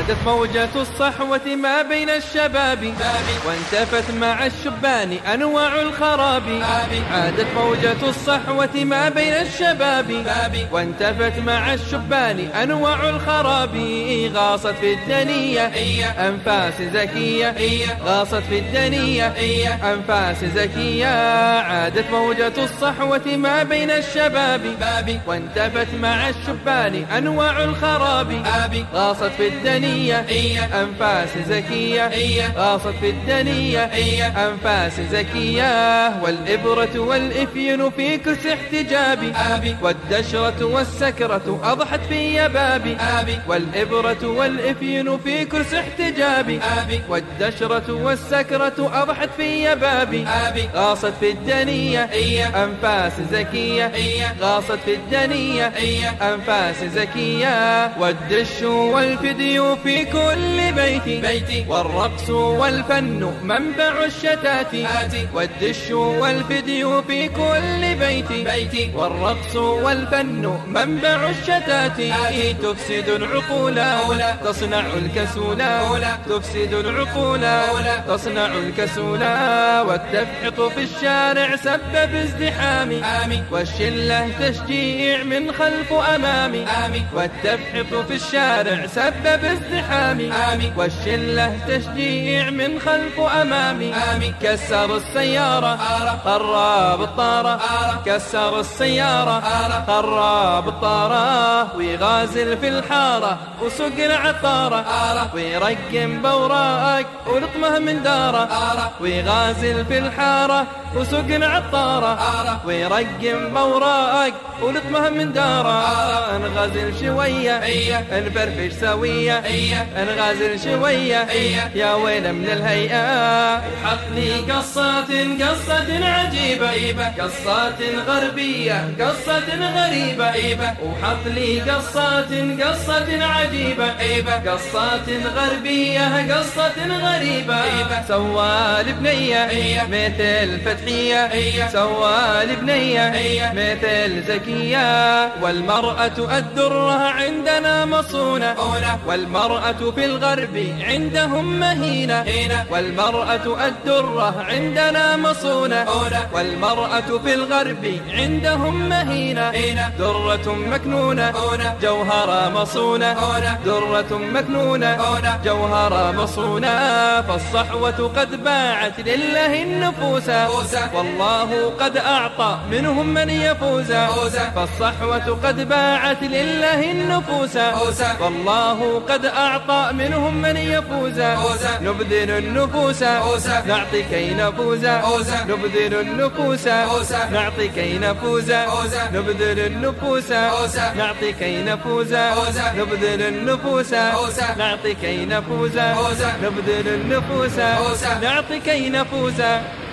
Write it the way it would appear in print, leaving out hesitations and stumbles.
عادت موجة الصحوة ما بين الشباب وانتفت مع الشبان أنواع الخراب. عادت موجة الصحوة ما بين الشباب وانتفت مع الشبان أنواع الخراب. غاصت في الدنيا أنفاس زكية، غاصت في الدنيا أنفاس زكية. عادت موجة الصحوة ما بين الشباب وانتفت مع الشبان أنواع الخراب. غاصت في الدنيا أنفاس زكية، غاصت في الدنيا أنفاس زكية. والإبرة والإفين في كرس احتجاب والدشرة والسكرة أضحت في يباب. والإبرة والإفين في كرس احتجاب والدشرة والسكرة أضحت في يباب. غاصت في الدنيا أنفاس زكية، غاصت في الدنيا أنفاس زكية. والدش والفدي في كل بيت والرقص والفن منبع الشتات. والدش والفدي في كل بيت والرقص والفن منبع الشتات. تفسد العقول تصنع الكسول، تفسد العقول تصنع الكسول. والتفحط في الشارع سبب ازدحام والشلة تشجيع من خلف أمامي. والتفحط في الشارع سبب ازدحام والشلة تشجيع من خلف أمامي. كسر السيارة قرب الطارة، كسر السيارة قرب الطارة. ويغازل في الحارة وسوق العطارة ويرقم بوراك ولطمه من داره. ويغازل في الحارة وسوق العطارة ويرقم بوراك ولطمه من داره. انغازل شوية نفرفش سوية، انغازل شوية يا ويل من الهيئة. حط لي قصات قصة عجيبة، قصات غربية قصة غريبة. وحط لي قصات قصة عجيبة، قصات غربية قصة غريبة. سوى البنية مثل فتحية، سوى البنية مثل زكية. والمرأة الدرة عندنا مصونة والمرأة في الغرب عندهم مهينة. والمرأة الدرة عندنا مصونة والمرأة في الغرب عندهم مهينة. درة مكنونة جوهرة مصونة، درة مكنونة جوهرة مصونة. فالصحوة قد باعت لله النفوس والله قد أعطى منهم من يفوز. فالصحوة قد باعت لله النفوس والله قد أعطى منهم من يفوز. نبذل النفوس نعطي كي نفوز، نبذل النفوس نعطي كي نفوز. نبذل النفوس نعطي كي نفوز، نبذل النفوس نعطي كي نفوز. نبذل النفوس نعطي كي نفوز.